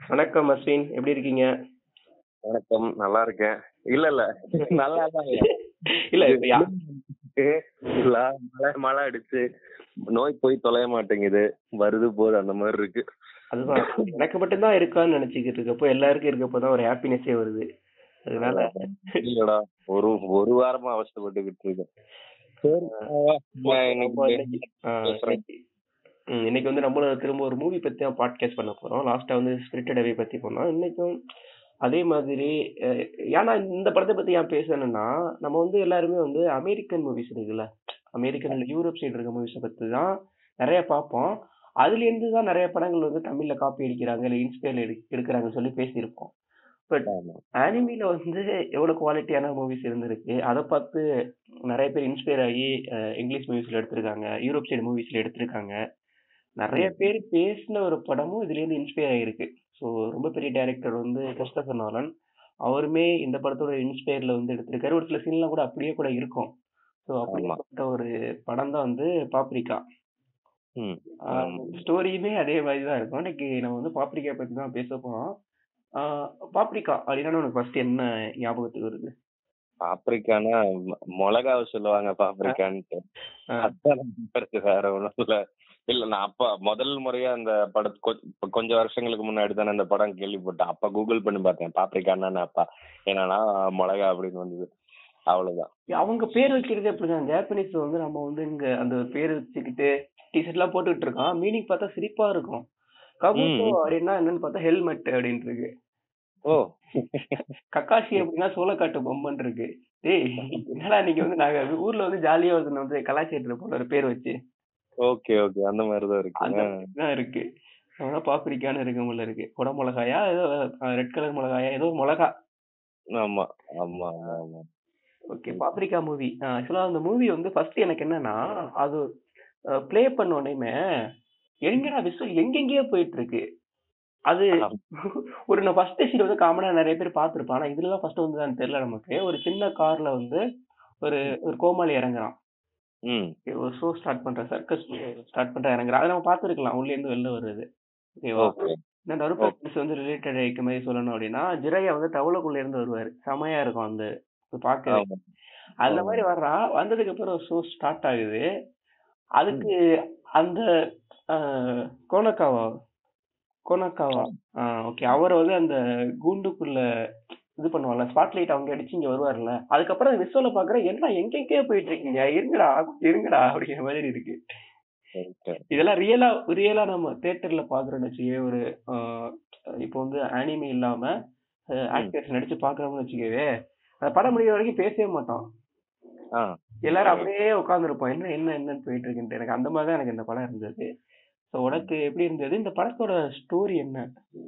வணக்கம் அஸ்வின், எப்படி இருக்கீங்க? வணக்கம், நல்லா இருக்கேன். இல்ல இல்ல நல்லா தான் இல்ல இப்ப மழை மழை அடிச்சு நோய் போய் தொலைய மாட்டேங்குது, வருது போகுது அந்த மாதிரி இருக்கு. அதுதான் எனக்கு மட்டும்தான் இருக்கான்னு நினைச்சுக்கிட்டு இருக்கப்போ எல்லாருக்கும் இருக்கப்போதான் ஒரு ஹாப்பினஸே வருது. அதனால இல்லடா, ஒரு ஒரு வாரமா அவஸ்தைப்பட்டுக்கிட்டு இருக்கேன். சரி, இன்னைக்கு வந்து நம்மள திரும்ப ஒரு மூவி பத்தி தான் பாட்காஸ்ட் பண்ண போறோம். லாஸ்டா வந்து ஸ்பிரிட்டட் அவே பத்தி போனோம். இன்னைக்கும் அதே மாதிரி ஏன்னா இந்த படத்தை பத்தி ஏன் பேசணும்னா, நம்ம வந்து எல்லாருமே வந்து அமெரிக்கன் மூவிஸ் இருக்குல்ல, அமெரிக்கன் இல்ல யூரோப் சைடு இருக்க மூவிஸை பத்தி தான் நிறைய பார்ப்போம். அதுல இருந்து தான் நிறைய படங்கள் வந்து தமிழ்ல காப்பி அடிக்கிறாங்க இல்ல இன்ஸ்பயர் எடுக்கிறாங்கன்னு சொல்லி பேசியிருப்போம். பட் அனிமில வந்து எவ்வளவு குவாலிட்டியான மூவிஸ் இருந்திருக்கு, அதை பார்த்து நிறைய பேர் இன்ஸ்பயர் ஆகி இங்கிலீஷ் மூவிஸ்ல எடுத்திருக்காங்க, யூரோப் சைடு மூவிஸ்ல எடுத்திருக்காங்க. நிறைய பேர் பேசின ஒரு படமும் இதுல இருந்து இன்ஸ்பயர் ஆயிருக்கு. ஸோ ரொம்ப பெரிய டைரக்டர் வந்து கிறிஸ்டோபர் நோலன், அவருமே இந்த படத்தோட இன்ஸ்பயர்ல வந்து எடுத்திருக்காரு. ஒரு சில சீன்லாம் கூட அப்படியே கூட இருக்கும். ஸோ அப்படிப்பட்ட ஒரு படம் தான் வந்து பாப்ரிகா. ஸ்டோரியுமே அதே மாதிரி தான் இருக்கும். இன்னைக்கு நம்ம வந்து பாப்ரிகா பத்தி தான் பேச போறோம். பாப்ரிகா அப்படின்னா உனக்கு ஃபர்ஸ்ட் என்ன ஞாபகத்துக்கு வருது? பாப்ரிக்கானா மிளகாவை சொல்லுவாங்க பாப்ரிக்கான்ட்டு. வேற ஒண்ணும் இல்ல. இல்ல, நான் அப்ப முதல் முறையா அந்த படத்தை கொஞ்சம் வருஷங்களுக்கு முன்னாடி தானே அந்த படம் கேள்விப்பட்டேன். அப்ப கூகுள் பண்ணி பார்த்தேன் பாப்ரிக்கான்னா அப்பா என்னன்னா மிளகா அப்படின்னு வந்தது. அவ்வளவுதான். அவங்க பேர் வைக்கிறது அப்படிதான். ஜாப்பனீஸ் வந்து நம்ம வந்து இங்க அந்த பேர் வச்சுக்கிட்டு டிஷர்ட் எல்லாம் போட்டுக்கிட்டு இருக்கோம். மீனிங் பார்த்தா சிரிப்பா இருக்கும். கபூட்டோ அப்படின்னா என்னன்னு பார்த்தா ஹெல்மெட் அப்படின்னு இருக்கு. ஓ, கக்காஷி அப்படின்னா சோளக்காட்டு பொம்மன் இருக்கு. டேய் என்னடா நீங்க வந்து நாங்க ஊர்ல வந்து ஜாலியா வந்து கலாச்சாரத்துல போல ஒரு பேர் வச்சு. ஓகே ஓகே, அந்த மாதிரிதான் இருக்கு. அந்த இருக்கு. பாப்ரிக்கான்னு இருக்கும்ல இருக்கு. குட மிளகாயா ஏதோ ரெட் கலர் மிளகாயா ஏதோ மிளகா. ஆமா ஆமா ஆமா. Okay, paprika movie. ஆக்சுவலா அந்த மூவி வந்து ஃபர்ஸ்ட் எனக்கு என்னன்னா, அது ப்ளே பண்ண உடனே எங்கடா விசுவல் எங்கெங்கேயோ போயிட்டு இருக்கு. அது ஒரு நான் ஃபர்ஸ்ட் சீன் வந்து காமனா நிறைய பேர் பார்த்திருப்பான். ஆனா இதுலதான் ஃபர்ஸ்ட் வந்துதான் தெரியல நமக்கு. ஒரு சின்ன கார்ல வந்து ஒரு ஒரு கோமாளி இறங்குறான். ஒரு ஷோ ஸ்டார்ட் பண்ற சர்க்கஸ் ஸ்டார்ட் பண்ற இறங்குறான். அதை நம்ம பார்த்திருக்கலாம் உள்ள இருந்து வெளில வருது. ஓகேவா? இந்த நருப்பேஸ் வந்து ரிலேட்டட் ஆயிக்க மாதிரி சொல்லணும் அப்படின்னா, ஜிரையா வந்து தவளைக்குள்ள இருந்து வருவாரு. செமையா இருக்கும் அந்த பார்க்கவே. அந்த மாதிரி வர்றான். வந்ததுக்கு அப்புறம் ஷோ ஸ்டார்ட் ஆகுது. அதுக்கு அந்த கோனக்காவா ஓகே, அவரை வந்து அந்த கூண்டுக்குள்ள இது பண்ணுவாங்கல்ல, ஸ்பாட்லைட் அவங்க அடிச்சு இங்க வருவார்ல. அதுக்கப்புறம் விசுவல பாக்குறேன், என்ன எங்கெங்கே போயிட்டு இருக்கீங்க, இருங்கடா இருங்கடா அப்படிங்கிற மாதிரி இருக்கு. இதெல்லாம் ரியலா நம்ம தியேட்டர்ல பாக்குறோம்னு வச்சுக்கவே, ஒரு இப்போ வந்து அனிமே இல்லாம ஆக்டர்ஸ் நடிச்சு பாக்குறோம்னு வச்சுக்கவே, அந்த படம் முடிகிற வரைக்கும் பேசவே மாட்டோம். எல்லாரும் அப்படியே உட்கார்ந்துருப்போம், என்ன என்ன என்னன்னு போயிட்டு இருக்குன்ட்டு. எனக்கு அந்த மாதிரிதான் எனக்கு இந்த படம் இருந்தது. உனக்கு எப்படி இருந்தது? இந்த படத்தோட ஸ்டோரி என்ன?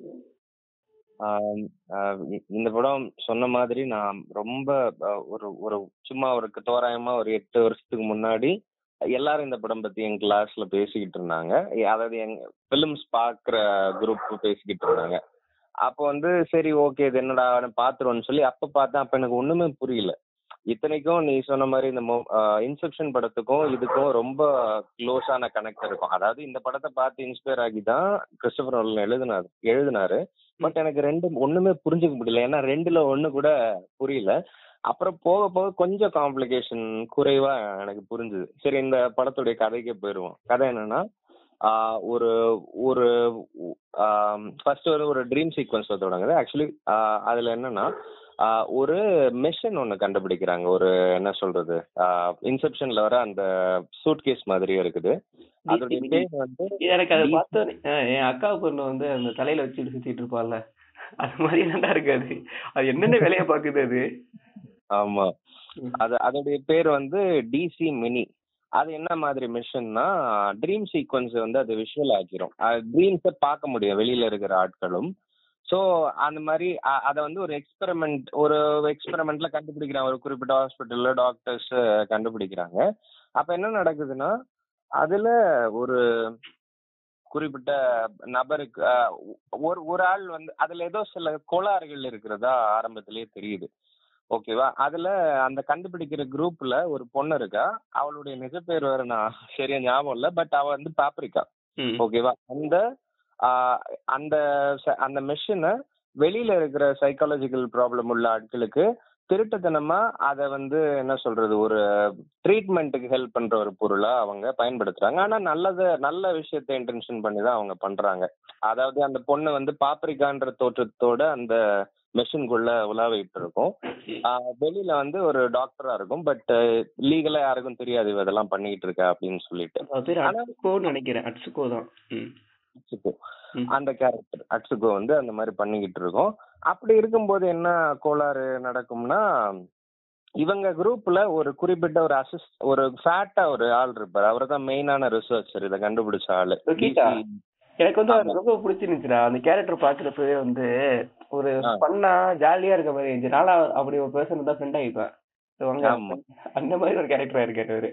இந்த படம் சொன்ன மாதிரி நான் ரொம்ப ஒரு ஒரு சும்மா ஒரு தோராயமா ஒரு 8 வருஷத்துக்கு முன்னாடி எல்லாரும் இந்த படம் பத்தி எங்க கிளாஸ்ல பேசிக்கிட்டு இருந்தாங்க. அதாவது எங்க பிலிம்ஸ் பாக்குற குரூப் பேசிக்கிட்டு இருந்தாங்க. அப்போ வந்து சரி ஓகே இது என்னடா பாத்துருவோம்னு சொல்லி அப்ப பார்த்தேன். அப்ப எனக்கு ஒண்ணுமே புரியல. இத்தனைக்கும் நீ சொன்ன மாதிரி இந்த இன்செப்ஷன் படத்துக்கும் இதுக்கும் ரொம்ப க்ளோஸான கனெக்ட் இருக்கும். அதாவது இந்த படத்தை பார்த்து இன்ஸ்பயர் ஆகி தான் கிறிஸ்டோபர் நோலன் எழுதினாரு. பட் எனக்கு ஒண்ணுமே புரிஞ்சுக்க முடியல. ஏன்னா ரெண்டுல ஒண்ணு கூட புரியல. அப்புறம் போக போக கொஞ்சம் காம்ப்ளிகேஷன் குறைவா எனக்கு புரிஞ்சுது. சரி, இந்த படத்துடைய கதைக்கே போயிடுவோம். கதை என்னன்னா, ஒரு ஒரு ஃபர்ஸ்ட் ஒரு ட்ரீம் சீக்வன்ஸ் தொடங்குது. ஆக்சுவலி அதுல என்னன்னா, ஒரு மெஷின் ஒண்ணு கண்டுபிடிக்கிறாங்க. ஒரு என்ன சொல்றது, இன்செப்ஷன்ல வர அந்த சூட்கேஸ் மாதிரியே இருக்குது. அதோட பேர் வந்து எனக்கு அதை பார்த்து என் அக்கா பொண்ணு வந்து அந்த தலையில வச்சுட்டு சுத்திட்டு இருப்பாள்ல, அது மாதிரி நல்லா இருக்காது. அது என்னென்ன வேலையை பாக்குது அது. ஆமா, அதோடைய பேர் வந்து டிசி மினி. அது என்ன மாதிரி மிஷின்னா, ட்ரீம் சீக்வன்ஸ் வந்து அது விஷுவல் ஆக்கிரும். ட்ரீம்ஸை பார்க்க முடியும் வெளியில இருக்கிற ஆட்களும். ஸோ அந்த மாதிரி அதை வந்து ஒரு எக்ஸ்பெரிமெண்ட்ல கண்டுபிடிக்கிறாங்க. ஒரு குறிப்பிட்ட ஹாஸ்பிட்டல்ல டாக்டர்ஸ் கண்டுபிடிக்கிறாங்க. அப்ப என்ன நடக்குதுன்னா, அதுல ஒரு குறிப்பிட்ட நபருக்கு ஒரு ஆள் வந்து அதுல ஏதோ சில கோளாறுகள் இருக்கிறதா ஆரம்பத்திலேயே தெரியுது. ஓகேவா? அதுல அந்த கண்டுபிடிக்கிற குரூப்ல ஒரு பொண்ணு இருக்கா. அவளுடைய நிஜ பேர் வேற நான் சரியா ஞாபகம் இல்ல. பட் அவ வந்து பாப்ரிகா. ஓகேவா? அந்த அந்த அந்த மெஷினை வெளியில இருக்கிற சைக்காலஜிக்கல் ப்ராப்ளம் உள்ள ஆட்களுக்கு திருட்டுத்தனமா அதை வந்து என்ன சொல்றது, ஒரு ட்ரீட்மெண்ட்டுக்கு ஹெல்ப் பண்ற ஒரு பொருளா அவங்க பயன்படுத்துறாங்க. ஆனா நல்ல விஷயத்தை இன்டென்ஷன் பண்ணி தான் அவங்க பண்றாங்க. அதாவது அந்த பொண்ணு வந்து பாப்ரிகான்ற தோற்றத்தோட அந்த மெஷின்குள்ள உலாவிட்டு இருக்கும். வெளியில வந்து ஒரு டாக்டரா இருக்கும். பட் லீகலா யாருக்கும் தெரியாது இவ இதெல்லாம் பண்ணிட்டு இருக்கா அப்படின்னு சொல்லிட்டு. நினைக்கிறேன் அட்சுகோ தான். அட்சுகோ அந்த கேரக்டர் அட்சுகோ வந்து அந்த மாதிரி பண்ணிக்கிட்டு இருக்கோம். அப்படி இருக்கும்போது என்ன கோளாறு நடக்கும்னா, இவங்க குரூப்ல ஒரு குறிப்பிட்ட ஒரு ஃபேட்டா ஒரு ஆள் இருப்பாரு. அவர் தான் மெயினான ரிசர்ச்சர், இதை கண்டுபிடிச்ச ஆளு. எனக்கு வந்து அவர் ரொம்ப பிடிச்சிருந்துச்சுடா. அந்த கேரக்டர் பாக்குறப்பவே வந்து ஒரு பண்ணா ஜாலியா இருக்க மாதிரி இருந்துச்சு. நாளா அப்படி ஒரு பர்சன் தான் ஃப்ரெண்ட் ஆகிப்பேன். அந்த மாதிரி ஒரு கேரக்டரா இருக்காரு அவரு.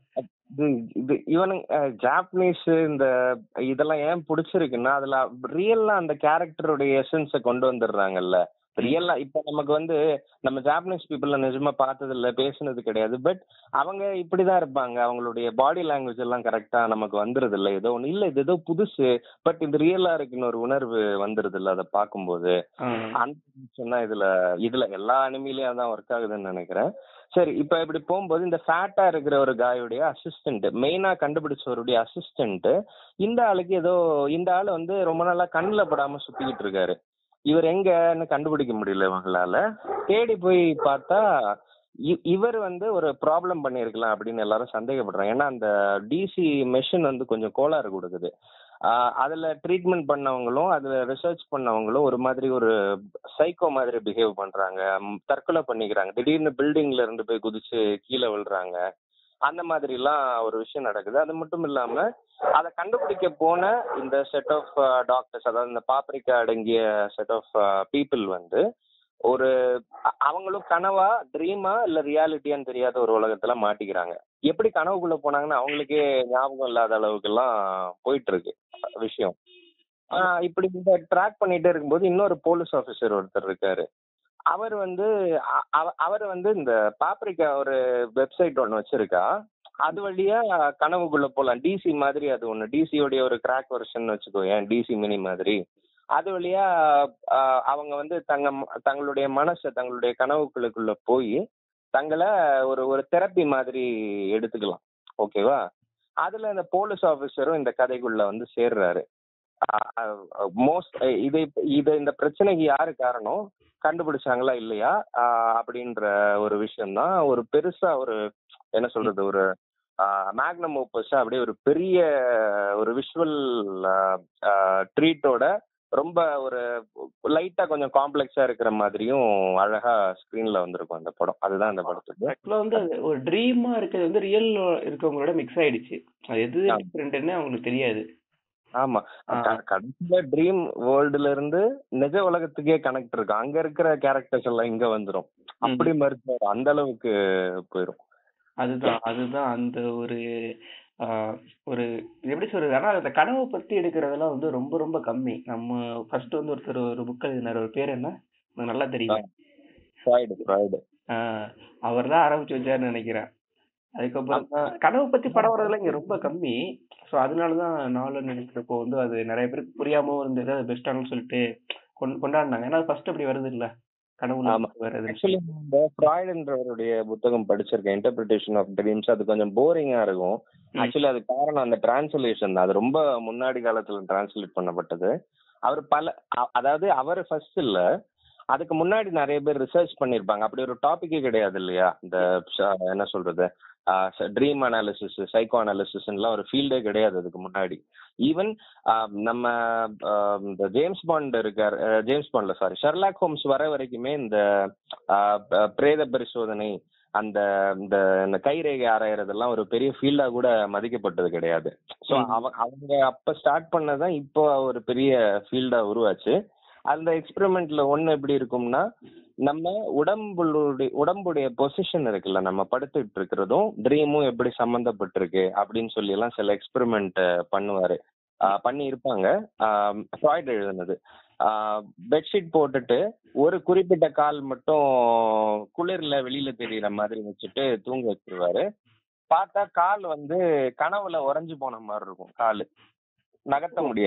இவனுங்க ஜாப்பனீஸ் இந்த இதெல்லாம் ஏன் பிடிச்சிருக்குன்னா, அதுல ரியல்லா அந்த கேரக்டருடைய எசன்ஸை கொண்டு வந்துடுறாங்கல்ல. ரியல்லா இப்ப நமக்கு வந்து நம்ம ஜாப்பனீஸ் பீப்புள் நிஜமா பார்த்தது இல்ல, பேசுனது கிடையாது. பட் அவங்க இப்படிதான் இருப்பாங்க. அவங்களுடைய பாடி லாங்குவேஜ் எல்லாம் கரெக்டா நமக்கு வந்துருது இல்ல. ஏதோ ஒண்ணு இல்ல, இது ஏதோ புதுசு, பட் இது ரியலா இருக்குன்னு ஒரு உணர்வு வந்துருது இல்ல அதை பார்க்கும்போது. அந்த இதுல எல்லா அனிமிலையும் தான் ஒர்க் ஆகுதுன்னு நினைக்கிறேன். சரி, இப்ப இப்படி போகும்போது இந்த ஃபேட்டா இருக்கிற ஒரு காயுடைய அசிஸ்டன்ட், மெயினா கண்டுபிடிச்சவருடைய அசிஸ்டன்ட், இந்த ஆளு வந்து ரொம்ப நாளா கண்ணுல படாம சுத்திக்கிட்டு இருக்காரு. இவர் எங்கன்னு கண்டுபிடிக்க முடியல இவங்களால. தேடி போய் பார்த்தா இவர் வந்து ஒரு ப்ராப்ளம் பண்ணிருக்கலாம் அப்படின்னு எல்லாரும் சந்தேகப்படுறாங்க. ஏன்னா அந்த டிசி மெஷின் வந்து கொஞ்சம் கோளாறு கொடுக்குது. அதுல ட்ரீட்மெண்ட் பண்ணவங்களும் அதுல ரிசர்ச் பண்ணவங்களும் ஒரு மாதிரி ஒரு சைக்கோ மாதிரி பிஹேவ் பண்றாங்க, தற்கொலை பண்ணிக்கிறாங்க, திடீர்னு பில்டிங்ல இருந்து போய் குதிச்சு கீழே விழுறாங்க. அந்த மாதிரி எல்லாம் ஒரு விஷயம் நடக்குது. அது மட்டும் இல்லாம அதை கண்டுபிடிக்க போன இந்த செட் ஆஃப் டாக்டர்ஸ், அதாவது இந்த பாப்ரிகா அடங்கிய செட் ஆஃப் பீப்புள் வந்து அவங்களும் கனவா, ட்ரீமா இல்ல ரியாலிட்டியான்னு தெரியாத ஒரு உலகத்துல மாட்டிக்கிறாங்க. எப்படி கனவுக்குள்ள போனாங்கன்னு அவங்களுக்கே ஞாபகம் இல்லாத அளவுக்கு எல்லாம் போயிட்டு இருக்கு விஷயம். இப்படி இந்த ட்ராக் பண்ணிட்டே இருக்கும்போது இன்னொரு போலீஸ் ஆபீசர் ஒருத்தர் இருக்காரு. அவர் வந்து இந்த பாப்ரிகா ஒரு வெப்சைட் ஒன்று வச்சிருக்கா. அது வழியா கனவுக்குள்ள போலாம். டிசி மாதிரி அது ஒண்ணு, டிசியோடைய ஒரு கிராக் வெர்ஷன் வச்சுக்கோ, ஏன் டிசி மினி மாதிரி. அது வழியா அவங்க வந்து தங்களுடைய மனசை தங்களுடைய கனவுகளுக்குள்ள போய் தங்களை ஒரு தெரப்பி மாதிரி எடுத்துக்கலாம். ஓகேவா? அதுல இந்த போலீஸ் ஆபீசரும் இந்த கதைக்குள்ள வந்து சேர்றாரு. இந்த பிரச்சனைக்கு யாரு காரணம், கண்டுபிடிச்சாங்களா இல்லையா அப்படின்ற ஒரு விஷயம்தான் ஒரு பெருசா ஒரு என்ன சொல்றது, ஒரு மேக்னம் ஓப்பஸ் அப்படியே ஒரு பெரிய ஒரு விஷுவல் ட்ரீட்டோட ரொம்ப ஒரு லைட்டா கொஞ்சம் காம்ப்ளெக்ஸா இருக்கிற மாதிரியும் அழகா ஸ்கிரீன்ல வந்திருக்கும் அந்த படம். அதுதான் அந்த படத்துக்கு ஆக்சுவலா வந்து ஒரு ட்ரீமா இருக்கிறது வந்து ரியல் இருக்கவங்களோட மிக்ஸ் ஆயிடுச்சு. அது எது டிஃபரெண்ட்னு அவங்களுக்கு தெரியாது. ஆமா, கடைசியில ட்ரீம் வேர்ல்டுல இருந்து நிஜ உலகத்துக்கே கனெக்ட் இருக்கு. அங்க இருக்கிற கேரக்டர்ஸ் எல்லாம் இங்க வந்துரும். அப்படி மறுத்து அந்த அளவுக்கு போயிரும். அதுதான் அந்த ஒரு ஒரு எப்படி சொல்றது, ஆனா அந்த கனவை பத்தி எடுக்கிறதெல்லாம் வந்து ரொம்ப ரொம்ப கம்மி. நம்ம ஃபர்ஸ்ட் வந்து ஒருத்தர் ஒரு புக் எழுதினார், ஒரு பேர் என்ன நல்லா தெரியும், அவர் தான் ஆரம்பிச்சு வச்சாருன்னு நினைக்கிறேன். அதுக்கப்புறம் தான் கனவு பத்தி படம் வர்றதுல இங்க ரொம்ப கம்மி. ஸோ அதனாலதான் நானும் நினைக்கிறப்போ வந்து அது நிறைய பேருக்கு புரியாம இருந்தது, அது பெஸ்டானு சொல்லிட்டு கொண்டாடினாங்க. ஏன்னா ஃபர்ஸ்ட் அப்படி வருது இல்ல கனவுல வருது. ஆக்சுவலி இந்த ஃப்ராய்டுன்றவருடைய புத்தகம் படிச்சிருக்கேன், இன்டர்பிரிட்டேஷன் ஆஃப் ட்ரீம்ஸ். அது கொஞ்சம் போரிங்கா இருக்கும். ஆக்சுவலி அது காரணம் அந்த டிரான்ஸ்லேஷன் தான். அது ரொம்ப முன்னாடி காலத்துல டிரான்ஸ்லேட் பண்ணப்பட்டது. அதாவது அவர் ஃபர்ஸ்ட் இல்ல, அதுக்கு முன்னாடி நிறைய பேர் ரிசர்ச் பண்ணிருப்பாங்க. அப்படி ஒரு டாபிக்கே கிடையாது இல்லையா, இந்த என்ன சொல்றது ட்ரீம் அனாலிசிஸ், சைக்கோ அனாலிசிஸ்லாம் ஒரு ஃபீல்டே கிடையாது அதுக்கு முன்னாடி. ஈவன் நம்ம இந்த ஜேம்ஸ் பாண்ட்ல ஷெர்லாக் ஹோம்ஸ் வர வரைக்குமே இந்த பிரேத பரிசோதனை, அந்த இந்த கைரேகை ஆராயறதெல்லாம் ஒரு பெரிய ஃபீல்டா கூட மதிக்கப்பட்டது கிடையாது. ஸோ அவங்க அப்ப ஸ்டார்ட் பண்ணதான் இப்போ ஒரு பெரிய ஃபீல்டா உருவாச்சு. அந்த எக்ஸ்பெரிமெண்ட்ல ஒண்ணு எப்படி இருக்கும்னா, நம்ம உடம்புடைய பொசிஷன் இருக்குல்ல, நம்ம படுத்துட்டு இருக்கிறதும் ட்ரீமும் எப்படி சம்பந்தப்பட்டிருக்கு அப்படின்னு சொல்லி எல்லாம் சில எக்ஸ்பெரிமெண்ட் பண்ணி இருப்பாங்க. ஃப்ராய்ட் எழுதுனது. பெட்ஷீட் போட்டுட்டு ஒரு குறிப்பிட்ட கால் மட்டும் குளிர்ல வெளியில தெரியுற மாதிரி வச்சுட்டு தூங்க வச்சிருவாரு. பார்த்தா கால் வந்து கனவுல உறைஞ்சு போன மாதிரி இருக்கும், காலு நகர்த்த முடியாது.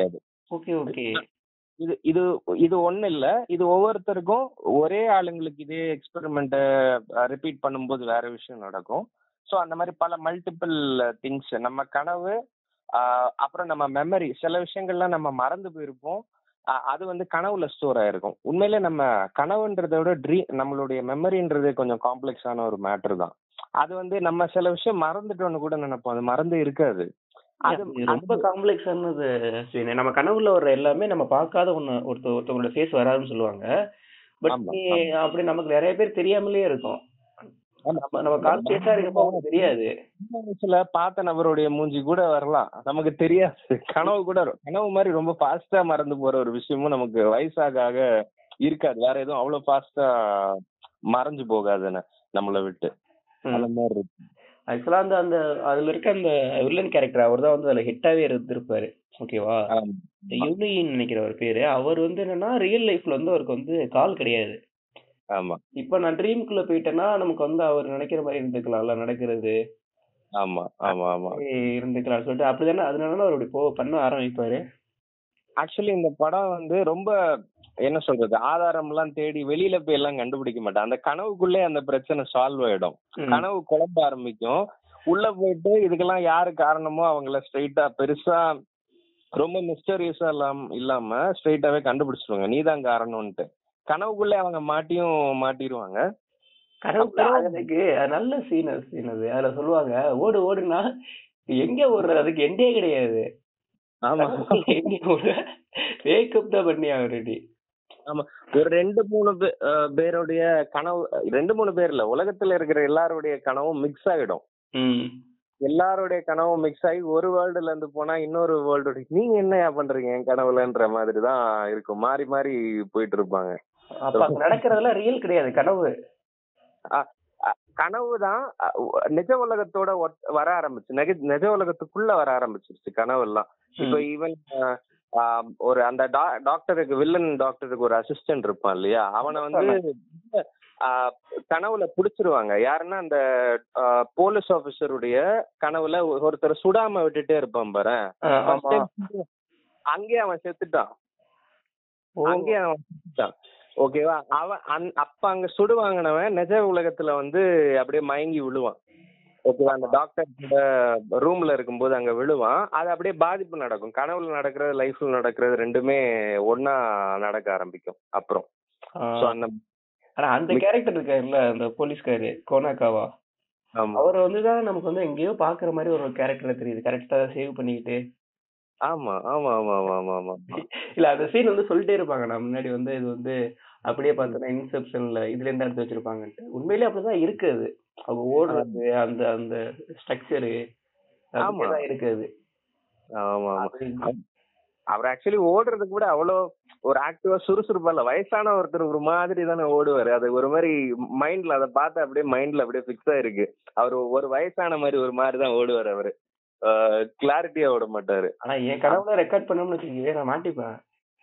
Okay, okay. இது இது இது ஒண்ணு இல்ல. இது ஒவ்வொருத்தருக்கும் ஒரே ஆளுங்களுக்கு இதே எக்ஸ்பெரிமெண்ட்ட ரிப்பீட் பண்ணும்போது வேற விஷயம் நடக்கும். ஸோ அந்த மாரி பல மல்டிபிள் திங்ஸ் நம்ம கனவு, அப்புறம் நம்ம மெமரி சில விஷயங்கள்லாம் நம்ம மறந்து போயிருப்போம். அது வந்து கனவுல ஸ்டோர் ஆயிருக்கும். உண்மையிலே நம்ம கனவுன்றத விட நம்மளுடைய மெமரின்றது கொஞ்சம் காம்ப்ளெக்ஸான ஒரு மேட்டர் தான். அது வந்து நம்ம சில விஷயம் மறந்துட்டோம்னு கூட நினைப்போம். அது மறந்தே இருக்காது. அது அது ரொம்ப காம்ப்ளெக்ஸானது அஸ்வினி. நம்ம கனவுல வர்ற எல்லாமே நம்ம பார்க்காத ஒண்ணு ஒருத்தவங்களோட ஃபேஸ் வராதுன்னு சொல்லுவாங்க. பட் ஆமா, நீ ஆமா. அப்படி நமக்கு நெறைய பேர் தெரியாமலே இருக்கும். ஆமா. நம்ம கான்ஷியஸா இருக்கப்போ அவங்களுக்கு தெரியாது. சின்ன வயசுல பார்த்த நபருடைய மூஞ்சி கூட வரலாம். நமக்கு தெரியாது. கனவு கூட கனவு மாதிரி ரொம்ப ஃபாஸ்டா மறந்து போற ஒரு விஷயமும் நமக்கு வயசாக ஆக இருக்காது. வேற எதுவும் அவ்வளவு ஃபாஸ்டா மறைஞ்சு போகாதுன்னு நம்மள விட்டு. அந்த மாதிரி இருக்கு. ஆக்சுவலா அந்த அந்த அதுல இருக்க அந்த வில்லன் கேரக்டர் அவர் தான் வந்து அதுல ஹிட்டாவே இருந்திருப்பாரு. ஓகேவா? ஆமா. யுனின்னு நினைக்கிற ஒரு பேரு. அவர் வந்து என்னன்னா ரியல் லைஃப்ல வந்து அவருக்கு வந்து கால் கிடையாது. ஆமா. இப்ப நான் ட்ரீம்குள்ள போயிட்டேன்னா நமக்கு வந்து அவர் நினைக்கிற மாதிரி இருந்துக்கலாம்ல நடக்கிறது. ஆமா, ஆமா, ஆமா. இருந்துக்கலாம் சொல்லிட்டு அப்படிதானே அதனால அவர் அப்படி பண்ண ஆரம்பிப்பாரு. ஆக்சுவலி இந்த படம் வந்து ரொம்ப என்ன சொல்றது, ஆதாரம் எல்லாம் தேடி வெளியில போய் எல்லாம் கண்டுபிடிக்க மாட்டான். அந்த கனவுக்குள்ளே அந்த பிரச்சனை சால்வ் ஆயிடும். கனவு குழம்ப ஆரம்பிக்கும். உள்ள போயிட்டு இதுக்கெல்லாம் யாரு காரணமோ அவங்கள ஸ்ட்ரைட்டா பெருசா ரொம்ப மிஸ்டரியஸா இல்லாம ஸ்ட்ரைட்டாவே கண்டுபிடிச்சிருவாங்க. நீதான் காரணம்ட்டு. கனவுக்குள்ளே அவங்க மாட்டிருவாங்க. எனக்கு நல்ல சீன் அது. அதுல சொல்லுவாங்க ஓடு ஓடுனா எங்க ஓடுறது அதுக்கு எண்டே கிடையாது. ஆமா. எங்க ஓடுற வேக்கப் தான் பண்ணி ஆல்ரெடி. ஆமா. ஒரு 2, 3 பேருடைய கனவு 2, 3 பேர் இல்ல. உலகத்துல இருக்கிற எல்லாருடைய கனவும் மிக்ஸ் ஆகிடும். எல்லாருடைய கனவும் மிக்ஸ் ஆகி ஒரு வேர்ல்டுல இருந்து போனா இன்னொரு வேர்ல்டு நீங்க என்னையா பண்றீங்க என் கனவுலன்ற மாதிரி தான் இருக்கும். மாறி மாறி போயிட்டு இருப்பாங்க. அப்ப நடக்கிறதெல்லாம் ரியல் கிடையாது, கனவு. கனவுதான் நிஜ உலகத்தோட வர ஆரம்பிச்சு. நிஜ உலகத்துக்குள்ள வர ஆரம்பிச்சிருச்சு கனவு எல்லாம். இப்ப ஈவன் ஒரு அந்த டாக்டருக்கு வில்லன் டாக்டருக்கு ஒரு அசிஸ்டன்ட் இருப்பான் இல்லையா, அவனை வந்து கனவுல புடிச்சிருவாங்க. யாருன்னா அந்த போலீஸ் ஆபீசருடைய கனவுல ஒருத்தர் சுடாம விட்டுட்டே இருப்பான் பாரு. அங்கேயே அவன் செத்துட்டான். ஓகேவா? அவன் அப்ப அங்க சுடுவாங்கினவன் நிஜ உலகத்துல வந்து அப்படியே மயங்கி விழுவான். ஓகேவா? அந்த டாக்டர் ரூம்ல இருக்கும்போது அங்க விழுவான். அது அப்படியே பாதிப்பு நடக்கும். கனவுல நடக்கிறது லைஃப்ல நடக்கிறது ரெண்டுமே ஒன்னா நடக்க ஆரம்பிக்கும் அப்புறம். அந்த கேரக்டர் இருக்காருல்ல அந்த போலீஸ்காரு கோனாக்காவா, அவர் வந்துதான் நமக்கு வந்து எங்கேயோ பாக்குற மாதிரி ஒரு கேரக்டர் தெரியுது. கரெக்டா சேவ் பண்ணிக்கிட்டு. ஆமா ஆமா ஆமா ஆமா ஆமா ஆமா. இல்ல அந்த சீன் வந்து சொல்லிட்டே இருப்பாங்க. நான் முன்னாடி வந்து இது வந்து அப்படியே பார்த்தோன்னா இன்செப்ஷன்ல இதுல இருந்து எடுத்து வச்சிருப்பாங்கன்ட்டு. உண்மையிலேயே அப்படிதான் இருக்குது. அவங்க ஓடுறது அந்த அந்த ஸ்ட்ரக்சரு அப்படிதான் இருக்குது. ஆமா அவர் ஆக்சுவலி ஓடுறது கூட அவ்வளோ ஒரு ஆக்டிவா சுறுசுறுப்பா இல்ல. வயசான ஒருத்தர் ஒரு மாதிரி தானே ஓடுவாரு. அது ஒரு மாதிரி மைண்ட்ல அதை பார்த்து அப்படியே மைண்ட்ல அப்படியே பிக்ஸ் ஆயிருக்கு. அவர் ஒரு வயசான மாதிரி ஒரு மாதிரி தான் ஓடுவார். அவரு கிளாரிட்டியா ஓட மாட்டாரு. ஆனா என் கனவுல ரெக்கார்ட் பண்ணணும்னு வச்சுக்கவே நான் மாட்டிப்பேன்.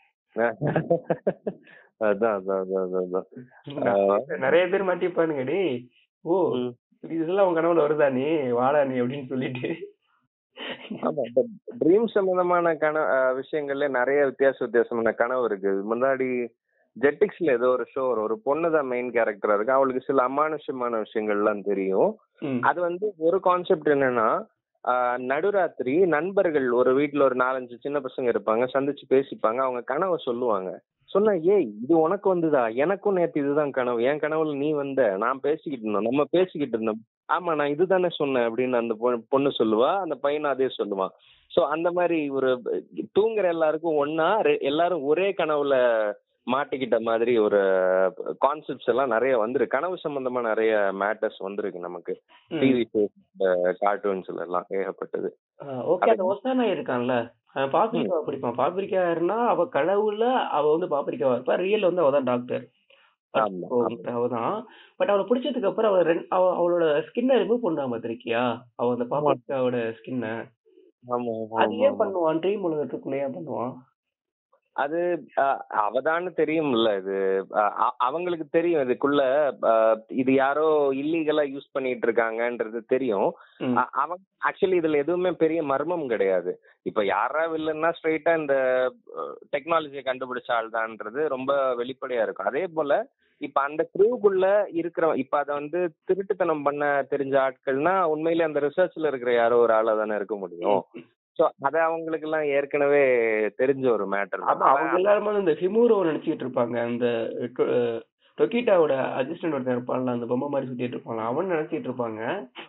அதான் அதான் அதான் அதான் நிறைய பேர் மாட்டிப்பானுங்க. டேய் ஓ இதெல்லாம் உன் கனவுல வருதா நீ வாடா நீ அப்படின்னு சொல்லிட்டு. ஆமா, ட்ரீம் சம்பந்தமான விஷயங்கள்ல நிறைய வித்தியாசமான கனவு இருக்கு. முன்னாடி ஜெட்டிக்ஸ்ல ஏதோ ஒரு ஷோ ஒரு பொண்ணுதான் மெயின் கேரக்டரா இருக்கு. அவளுக்கு சில அமானுஷ்யமான விஷயங்கள்லாம் தெரியும். அது வந்து ஒரு கான்செப்ட் என்னன்னா, நடுராத்திரி நண்பர்கள் ஒரு வீட்டுல ஒரு 4-5 சின்ன பசங்க இருப்பாங்க, சந்திச்சு பேசிப்பாங்க. அவங்க கனவை சொல்லுவாங்க. சொன்னா ஏய் இது உனக்கு வந்துதா, எனக்கும் நேத்து இதுதான் கனவு, என் கனவுல நீ வந்த, நான் பேசிக்கிட்டு இருந்தோம், நம்ம பேசிக்கிட்டு இருந்தோம், ஆமா நான் இதுதானே சொன்னேன் அப்படின்னு அந்த பொண்ணு சொல்லுவா, அந்த பையன் அதே சொல்லுவான். சோ அந்த மாதிரி ஒரு தூங்குற எல்லாருக்கும் ஒன்னா எல்லாரும் ஒரே கனவுல மாட்டிக்கிட்ட மாதிரி ஒரு கான்செப்ட்ஸ் எல்லாம் நிறைய வந்துருக்கு. கனவு சம்பந்தமா நிறைய மேட்டர்ஸ் வந்திருக்கு நமக்கு டிவி ஷோஸ், கார்ட்டூன்ஸ்ல எல்லாம் ஏகப்பட்டது. ஓகே, அந்த ஒசானா இருக்கான்ல பாப்ரிக்காவை பிடிப்பான். பாப்ரிக்கா யாருன்னா அவ கனவுல அவ வந்து பாப்ரிக்காவா இருப்பா, ரியல் வந்து அவதான் டாக்டர் அவதான். பட் அவளை பிடிச்சதுக்கு அப்புறம் அவளோட ஸ்கின்னை ரிமூவ் பண்ணுவான் பார்த்திருக்கியா, அவ அந்த பாப்ரிக்காவோட ஸ்கின்னை. அது ஏன் பண்ணுவான்? ட்ரீம் உலகத்துக்குள்ளேயே பண்ணுவான். அது அவதான்னு தெரியும்ல. இது அவங்களுக்கு தெரியும் இதுக்குள்ள இது யாரோ இல்லீகலா யூஸ் பண்ணிட்டு இருக்காங்கன்றது தெரியும். அவங்க ஆக்சுவலி இதுல எதுவுமே பெரிய மர்மம் கிடையாது. இப்ப யாரா வில்லன்னா ஸ்ட்ரெயிட்டா இந்த டெக்னாலஜியை கண்டுபிடிச்ச ஆள் தான்ன்றது ரொம்ப வெளிப்படையா இருக்கும். அதே போல இப்ப அந்த க்ரூக்குள்ள இருக்கிற இப்ப அதை வந்து திருட்டுத்தனம் பண்ண தெரிஞ்ச ஆட்கள்னா உண்மையிலே அந்த ரிசர்ச்ல இருக்கிற யாரோ ஒரு ஆளா தானே இருக்க முடியும். சோ அது அவங்களுக்கு எல்லாம் ஏற்கனவே தெரிஞ்ச ஒரு மேட்டர். அவங்க எல்லாருமே இந்த ஹிமூரோ நினைச்சிட்டு இருப்பாங்க. அந்த டொக்கிட்டாவோட அசிஸ்டன்ட் ஒருத்தன் இருப்பான்ல, அந்த பொம்மை மாதிரி சுத்திட்டு இருப்பாங்க, அவன் நினைச்சிட்டு இருப்பாங்க.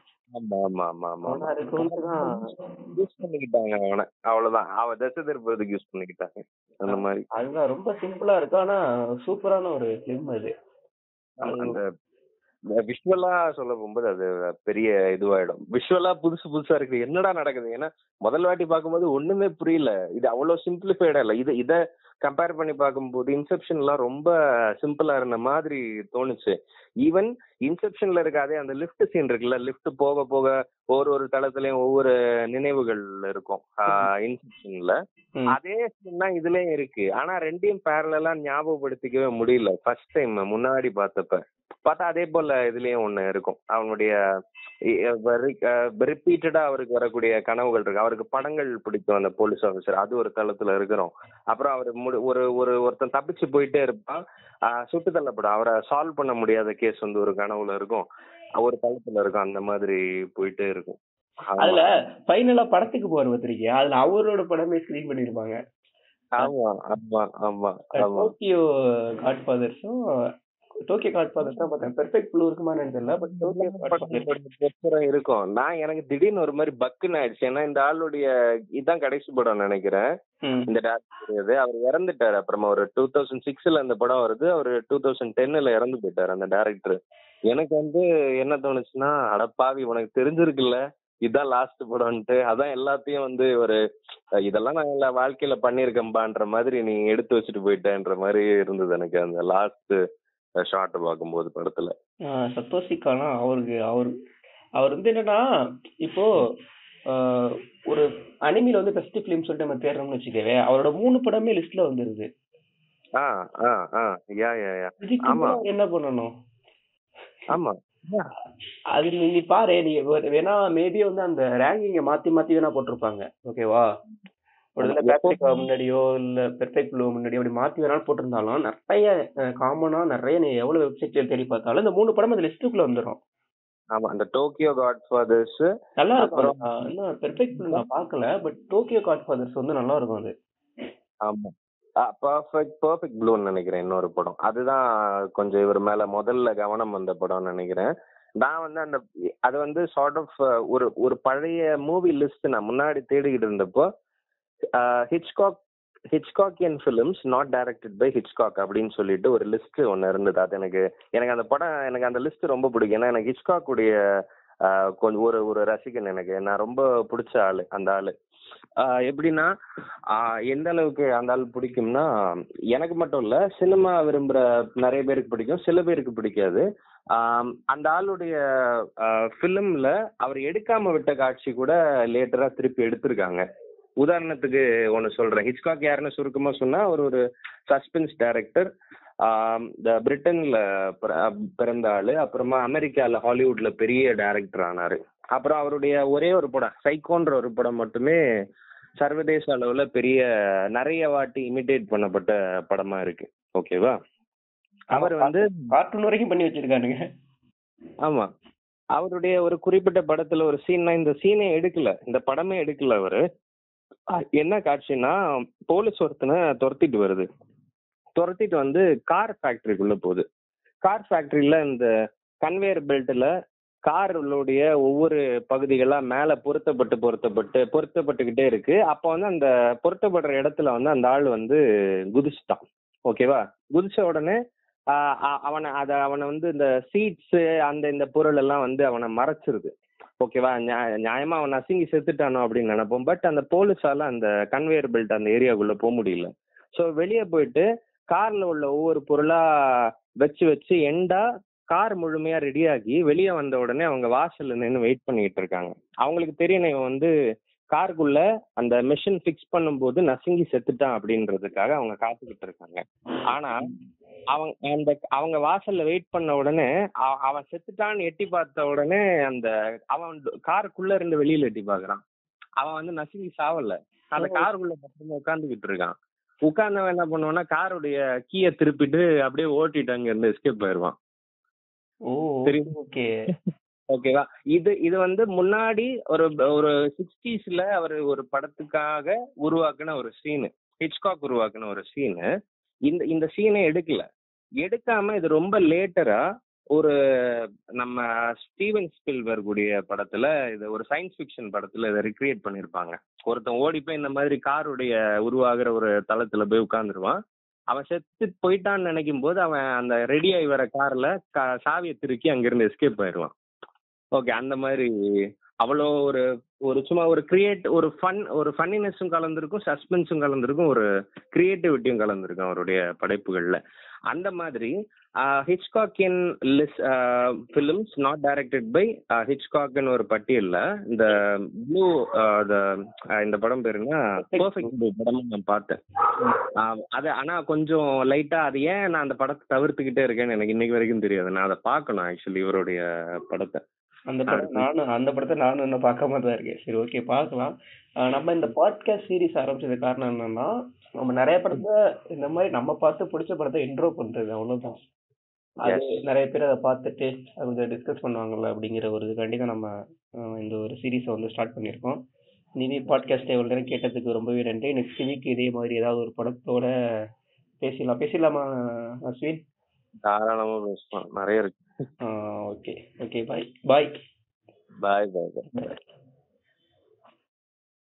யூஸ் பண்ணிக்கிட்டாங்க அவனை, அவ்வளவுதான். அவன் தசை திருப்பதுக்கு யூஸ் பண்ணிக்கிட்டாங்க அந்த மாதிரி. அதுதான் ரொம்ப சிம்பிளா இருக்கு, ஆனா சூப்பரான ஒரு ஃபிலிம் அது. அந்த விஷுவலா சொல்ல போகும்போது அது பெரிய இதுவாயிடும். விஷுவலா புதுசா இருக்கு, என்னடா நடக்குது. ஏன்னா முதல் வாட்டி பார்க்கும்போது ஒண்ணுமே புரியல. இது அவ்வளவு சிம்பிளிஃபைடா இல்ல. இத கம்பேர் பண்ணி பார்க்கும்போது இன்செப்ஷன் எல்லாம் ரொம்ப சிம்பிளா இருந்த மாதிரி தோணுச்சு. ஈவன் இன்செப்ஷன்ல இருக்காதே அந்த லிஃப்ட் சீன் இருக்குல்ல, லிஃப்ட் போக போக ஒரு தளத்துலயும் ஒவ்வொரு நினைவுகள் இருக்கும் இன்செப்ஷன்ல. அதே சீன் தான் இதுலயும் இருக்கு. ஆனா ரெண்டையும் பேரலா ஞாபகப்படுத்திக்கவே முடியல. ஃபர்ஸ்ட் டைம் முன்னாடி பார்த்தா அதே போல இதுலயும் ஒண்ணு இருக்கும். அவனுடைய ரிப்பீட்டடா அவருக்கு வரக்கூடிய கனவுகள் இருக்கு. அவருக்கு படங்கள் பிடிக்கும், அந்த போலீஸ் ஆபீசர், அது ஒரு தளத்துல இருக்கிறோம். அப்புறம் அவரு ஒருத்தன் தப்பிச்சு போயிட்டே இருப்பான், சுட்டு தள்ளப்படும். அவரை சால்வ் பண்ண முடியாத கேஸ் வந்து ஒரு கனவுல இருக்கும், ஒரு தளத்துல இருக்கும். அந்த மாதிரி போயிட்டே இருக்கும். அதுல ஃபைனலா படத்துக்கு போற பத்திரிக்கை, அதுல அவரோட படமே ஸ்கிரீன் பண்ணிருப்பாங்க. ஆமா ஆமா ஆமா. டோக்கியோ காட்ஃபாதர்ஸும் டோக்கியோ காட்ஃபாதர்ஸ் தான் பார்த்தேன். பெர்ஃபெக்ட் ப்ளூ இருக்குமான்னு தெரியல, பட் டோக்கியோ காட்ஃபாதர்ஸ் இருக்கும். நான் எனக்கு திடீர்னு ஒரு மாதிரி பக்குன்னு ஆயிடுச்சு. ஏன்னா இந்த ஆளுடைய இதான் கடைசி படம் நினைக்கிறேன் இந்த டேரக்டர். அவர் இறந்துட்டாரு. அப்புறமா ஒரு 2006ல அந்த படம் வருது, அவர் 2010ல இறந்து போயிட்டாரு அந்த டேரக்டர். எனக்கு வந்து என்ன தோணுச்சுன்னா, அடப்பாவி உனக்கு தெரிஞ்சிருக்குல்ல இதுதான் லாஸ்ட் படம்ட்டு, அதான் எல்லாத்தையும் வந்து ஒரு இதெல்லாம் நான் எல்லா வாழ்க்கையில பண்ணிருக்கேன்பான்ற மாதிரி நீ எடுத்து வச்சுட்டு போயிட்டேன்ற மாதிரி இருந்தது எனக்கு அந்த லாஸ்ட் ஷார்ட் பார்க்கும்போது படத்துல. சத்தோஷி கானா அவர் வந்து என்னன்னா, இப்போ ஒரு அனிமில வந்து பெஸ்ட் ஃபிலிம் சொல்லிட்டு நம்ம தேடுறோம்னு வச்சுக்கவே, அவரோட 3 படமே லிஸ்ட்ல வந்துருது. என்ன பண்ணணும்? ஆமா, அது நீ பாரு, நீ வேணா மேபி வந்து அந்த ரேங்கிங்க மாத்தி வேணா போட்டிருப்பாங்க, ஓகேவா? முன்னாடியோ இல்ல பெர்ஃபெக்ட் ப்ளூ முன்னாடியோ அப்படி மாத்தி வேணாலும் போட்டிருந்தாலும் நிறைய காமனா நிறைய நீ எவ்வளவு வெப்சைட்ல தேடி பார்த்தாலும் இந்த 3 படம் அந்த லிஸ்டுக்குள்ள வந்துடும். ஆமா, அந்த டோக்கியோ காட்ஃபாதர்ஸ் நல்லா இருக்கும். இன்னும் பெர்ஃபெக்ட் ப்ளூ நான் பார்க்கல, பட் டோக்கியோ காட்ஃபாதர்ஸ் வந்து நல்லா இருக்கும் அது. ஆமா, பெர்ஃபெக்ட் ப்ளூன்னு நினைக்கிறேன் இன்னொரு படம். அதுதான் கொஞ்சம் இவர் மேல முதல்ல கவனம் வந்த படம்னு நினைக்கிறேன். நான் வந்து அது வந்து சார்ட் ஆஃப் ஒரு பழைய மூவி லிஸ்ட் நான் முன்னாடி தேடிக்கிட்டு இருந்தப்போ Hitchcockian films not directed by Hitchcock அப்படின்னு சொல்லிட்டு ஒரு லிஸ்ட் ஒன்று இருந்தது. அது எனக்கு அந்த படம், எனக்கு அந்த லிஸ்ட் ரொம்ப பிடிக்கும். ஏன்னா எனக்கு ஹிட்ச்காக் உடைய கொஞ்சம் ஒரு ரசிகன். நான் ரொம்ப பிடிச்ச ஆளு அந்த ஆளு. எப்படின்னா எந்த அளவுக்கு அந்த ஆள் பிடிக்கும்னா, எனக்கு மட்டும் இல்ல, சினிமா விரும்புற நிறைய பேருக்கு பிடிக்கும், சில பேருக்கு பிடிக்காது. அந்த ஆளுடைய ஃபிலிம்ல அவர் எடுக்காம விட்ட காட்சி கூட லேட்டரா திருப்பி எடுத்திருக்காங்க. உதாரணத்துக்கு ஒன்று சொல்றேன். ஹிட்ச்காக் யாருன்னு சுருக்கமா சொன்னா, ஒரு சஸ்பென்ஸ் டைரக்டர், பிரிட்டன்ல பிறந்த ஆளு. அப்புறமா அமெரிக்கால ஹாலிவுட்ல பெரிய டைரக்டர் ஆனாரு. அப்புறம் அவருடைய ஒரே ஒரு படம் சைக்கோன்ற ஒரு படம் மட்டுமே சர்வதேச அளவுல நிறைய வாட்டி இமிடேட் பண்ணப்பட்ட படமா இருக்கு, ஓகேவா? அவர் வந்து கார்ட்டூன் வரைக்கும் பண்ணி வச்சிருக்காருங்க. ஆமா, அவருடைய ஒரு குறிப்பிட்ட படத்துல ஒரு சீன், இந்த சீனே எடுக்கல, இந்த படமே எடுக்கல அவரு. என்ன காட்சின்னா, போலீஸ் ஒருத்தனை துரத்திட்டு வந்து கார் ஃபேக்டரிக்குள்ள போகுது. கார் ஃபேக்டரியில இந்த கன்வேயர் பெல்ட்ல கார்களுடைய ஒவ்வொரு பகுதிகளா மேல பொருத்தப்பட்டுக்கிட்டே இருக்கு. அப்ப வந்து அந்த பொருத்தப்படுற இடத்துல வந்து அந்த ஆள் வந்து குதிச்சுட்டான், ஓகேவா? குதிச்ச உடனே அவனை வந்து இந்த சீட்ஸ் இந்த பொருள் எல்லாம் வந்து அவனை மறைச்சிருது, ஓகேவா? நியாயமா அவன் நசுங்கி செத்துட்டானோ அப்படின்னு நினைப்போம். பட் அந்த போலீஸால அந்த கன்வேயர் பெல்ட் அந்த ஏரியாக்குள்ள போக முடியல. ஸோ வெளியே போயிட்டு கார்ல உள்ள ஒவ்வொரு பொருளா வச்சு எண்டா கார் முழுமையா ரெடியாகி வெளியே வந்த உடனே அவங்க வாசல்ல நின்று வெயிட் பண்ணிட்டு இருக்காங்க. அவங்களுக்கு தெரியும் இவன் வந்து காருக்குள்ள அந்த மெஷின் ஃபிக்ஸ் பண்ணும்போது நசுங்கி செத்துட்டான் அப்படின்றதுக்காக அவங்க காத்துக்கிட்டு இருக்காங்க. ஆனா அவங்க வாசல்ல வெயிட் பண்ண உடனே அவன் செத்துட்டான்னு எட்டி பார்த்த உடனே அவன் காருக்குள்ள இருந்து வெளியில எட்டி பாக்குறான். அவன் வந்து நசுங்கி சாவல, அந்த காருக்குள்ள மட்டுமே உட்காந்துக்கிட்டு இருக்கான். உட்கார்ந்தவன் என்ன பண்ணுவான்னா காருடைய கீயை திருப்பிட்டு அப்படியே ஓட்டிட்டு அங்க இருந்து எஸ்கேப் ஆயிருவான். ஓகேவா? இது வந்து முன்னாடி ஒரு 60s அவர் ஒரு படத்துக்காக உருவாக்குன ஒரு சீனு, ஹிட்ச்காக் உருவாக்குன ஒரு சீனு. இந்த சீனை எடுக்காம இது ரொம்ப லேட்டரா ஒரு நம்ம ஸ்டீவன் ஸ்பில்பர்க் உடைய படத்துல, இது ஒரு சயின்ஸ் ஃபிக்ஷன் படத்துல இதை ரிக்ரியேட் பண்ணிருப்பாங்க. ஒருத்தன் ஓடி போய் இந்த மாதிரி காருடைய உருவாகிற ஒரு தளத்துல போய் உட்கார்ந்துருவான். அவன் செத்து போயிட்டான்னு நினைக்கும் போது அவன் அந்த ரெடி ஆகி வர கார்ல சாவியை திருக்கி அங்கிருந்து எஸ்கேப் ஆயிடுவான். ஓகே, அந்த மாதிரி அவ்வளோ ஒரு சும்மா ஒரு ஃபன்னினஸும் கலந்துருக்கும், சஸ்பென்ஸும் கலந்துருக்கும், ஒரு கிரியேட்டிவிட்டியும் கலந்துருக்கும் அவருடைய படைப்புகள்ல. அந்த மாதிரி ஹிட்ச்காக்கின் ஃபிலிம்ஸ் நாட் டைரக்டட் பை ஹிட்ச்காக்னு ஒரு பட்டியல்ல இந்த ப்ளூ இந்த படம் பேருன்னா பெர்ஃபெக்ட் ப்ளூ படமும் நான் பார்த்தேன். அது ஆனா கொஞ்சம் லைட்டா அது ஏன் நான் அந்த படத்தை தவிர்த்துக்கிட்டே இருக்கேன்னு எனக்கு இன்னைக்கு வரைக்கும் தெரியாது. நான் அதை பார்க்கணும் ஆக்சுவலி, இவருடைய படத்தை. அந்த படத்தை நானும் இன்னும் பார்க்காம தான் இருக்கேன். சரி, ஓகே, பார்க்கலாம். நம்ம இந்த பாட்காஸ்ட் சீரிஸ் ஆரம்பிச்சது காரணம் என்னன்னா, நம்ம நிறைய படத்தை இந்த மாதிரி நம்ம பார்த்து பிடிச்ச படத்தை இன்ட்ரோ பண்றது, அவ்வளவுதான். அது நிறைய பேர் அதை பார்த்துட்டு அதை கொஞ்சம் டிஸ்கஸ் பண்ணுவாங்கல்ல அப்படிங்கிற ஒரு இதுக்காண்டி தான் நம்ம இந்த ஒரு சீரீஸை வந்து ஸ்டார்ட் பண்ணியிருக்கோம். நீ பாட்காஸ்ட் எவ்வளோ நேரம் கேட்டதுக்கு ரொம்பவே நன்றி. நெக்ஸ்ட் வீக் இதே மாதிரி ஏதாவது ஒரு படத்தோட பேசலாமா அஸ்வின்? தாராளமா பேசலாம், நிறைய இருக்கு. Okay, bye bye bye bye பாய்.